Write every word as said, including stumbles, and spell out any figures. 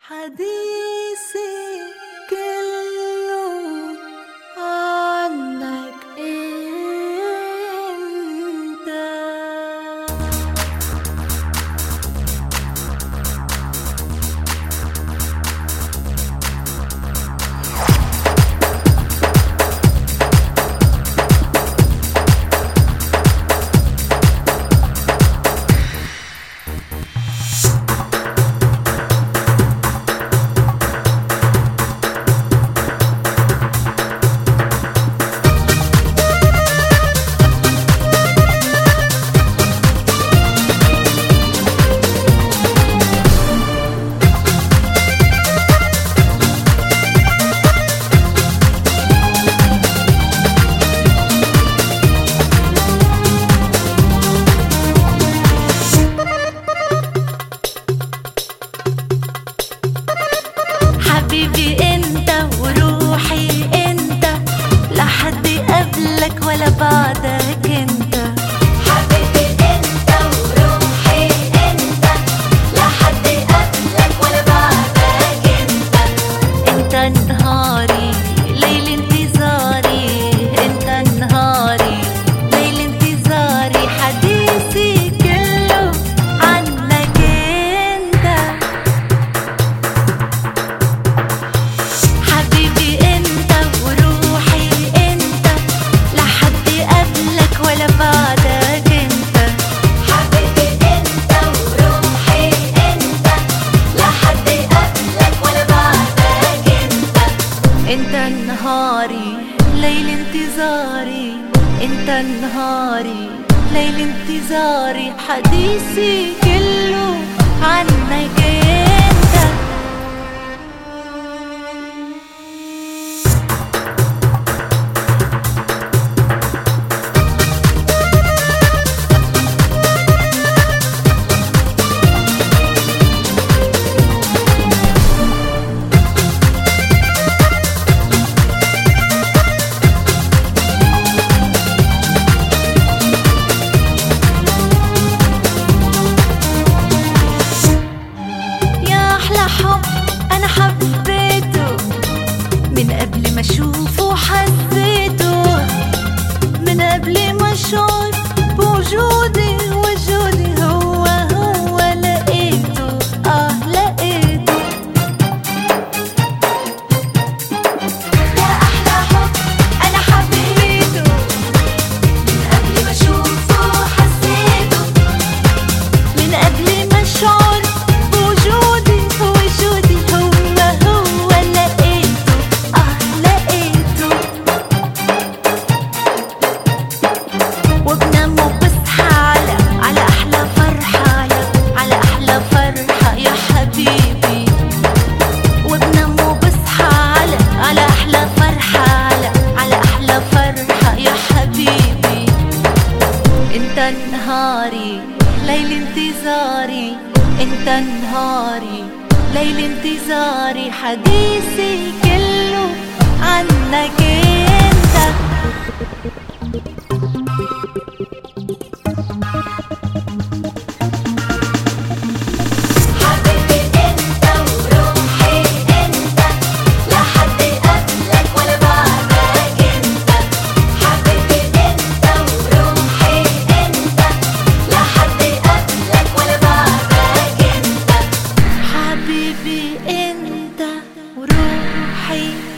حديثي كله عنك انت. حبيبي انت وروحي انت، لا حد قبلك ولا بعدك انت. حبيبي انت وروحي انت، لا حد قبلك ولا بعدك انت. انت نهاري ليل انتظاري، انت نهاري ليل انتظاري، حديثي كله عنك انت. حبيبي انت وروحي انت، لا حد قبلك ولا بعدك انت. حبيبي انت وروحي انت، لا حد قبلك ولا بعدك انت. انت نهاري ليل انتظاري، انت نهاري ليل انتظاري، حديثي كله عنك انت. حب أنا حبيته من قبل ما أشوفه، حسيته من قبل ما أشعر بوجودي، وجودي هو هو لقيته، آه لقيته. يا أحلى حب أنا حبيته من قبل ما أشوفه، حسيته من قبل ما أشعر بوجودي، وجودي هو هو لقيته، آه لقيته. وبنام وبصحى على على أحلى فرحة، على على أحلى فرحة يا حبيبي. وبنام وبصحى على على أحلى فرحة، على على أحلى فرحة يا حبيبي. انت نهاري ليل انتظاري، انت نهاري ليل انتظاري، حديثي كله عنك انت. حبيبي انت وروحي انت، لا حد قبلك ولا بعدك انت. حبيبي انت وروحي انت، لا حد قبلك ولا بعدك انت. حبيبي انت وروحي